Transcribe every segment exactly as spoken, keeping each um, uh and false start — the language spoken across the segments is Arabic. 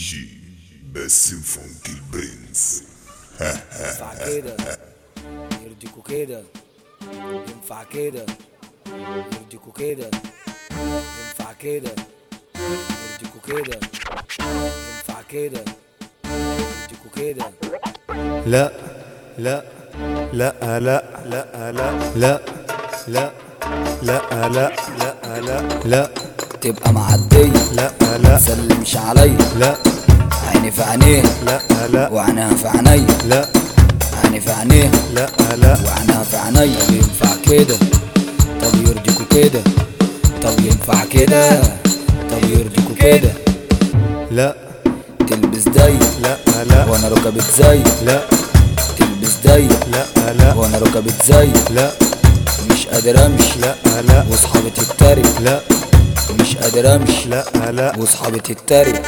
جي باسم فونك البرنس. ينفع كده يرضيكوا كده، ينفع كده يرضيكوا كده، ينفع كده يرضيكوا كده، ينفع كده يرضيكوا كده. لا لا لا لا لا لا لا لا لا لا لا لا لا تبقى معدية لا لا سلمش عليا، لا عيني في عينيه لا لا وعينها في عينيا، لا عيني في عينيه لا لا وعينها في عينيا. طب ينفع كده، طب يرضيكوا كده، طب ينفع كده، طب يرضيكوا كده. لا تلبس ضيق لا لا وانا ركبت زي، لا تلبس ضيق لا لا وانا ركبت زي، لا مش قادر امشي لا لا واصحابي تتريق، لا مش قادر امشي لا لا واصحابي تتريق.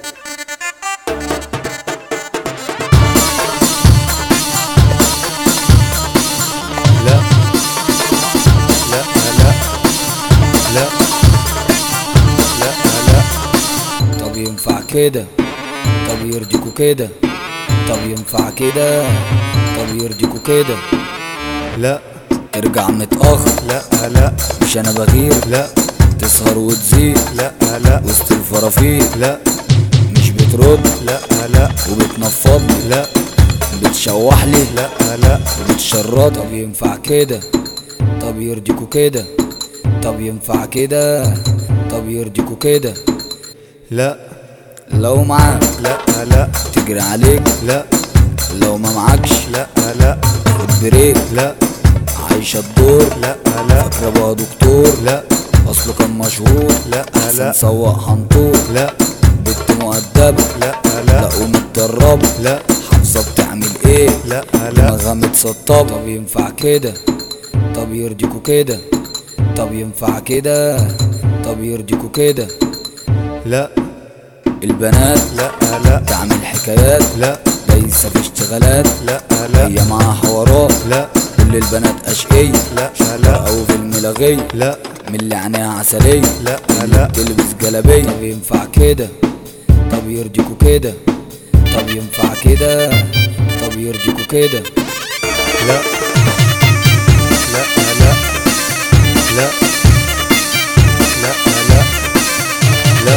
لا لا لا لا لا لا طب ينفع كده، طب يرضيكوا كده، طب ينفع كده، طب يرضيكوا كده. لا ترجع متأخر لا لا مش انا بغير، لا تسهر وتزيد لا لا وسط الفرافير، لا مش بترد لا لا وبتنفضلي، لا بتشوحلي لا لا وبتشرط. طب ينفع كده، طب يرضيكوا كده، طب ينفع كده، طب يرضيكوا كده. لا لو معاك لا لا تجري عليك، لا لو ما معكش لا لا خد بريك. لا عايشة الدور لا لا فاكرة بقى دكتور، لا اصله كان مشهور لا احسن لا سواق حنطور. لا بنت مؤدبة لا لا لا ومتدربة، لا حافظة بتعمل ايه، لا لا دماغها متسطبة. طب ينفع كده، طب يرضيكوا كده، طب ينفع كده، طب يرضيكوا كده. لا البنات لا لا تعمل حكايات، لا دايسة في اشتغالات، لا لا هي معاها حوارات. لا كل البنات اشقية لا لا او في الملغية، لا من اللي عينيها عسلية، لا اللي لا بتلبس جلابية. طب ينفع كده، طب يرضيكوا كده، طب ينفع كده، طب يرضيكوا كده. لا لا لا لا لا لا لا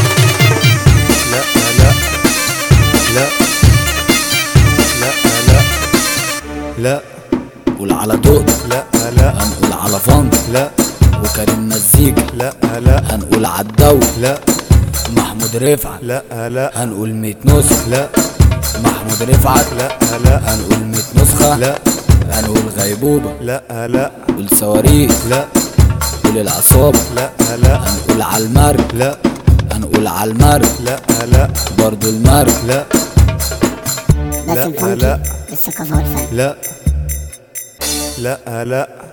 لا لا لا لا لا لا قول على دق لا لا هنقول على فنك، لا وكريم مزيكا لا لا هنقول عالدو، لا محمود رفعت لا لا هنقول مية نسخة، لا محمود رفعت لا لا هنقول مية نسخة، لا هنقول غيبوبة، لا لا قول صواريخ، لا قول العصابة، لا لا هنقول عالمرج، لا هنقول عالمرج لا لا برضو المرج. لا باسم لا فونكي لا للثقافة والفن. لا لا لا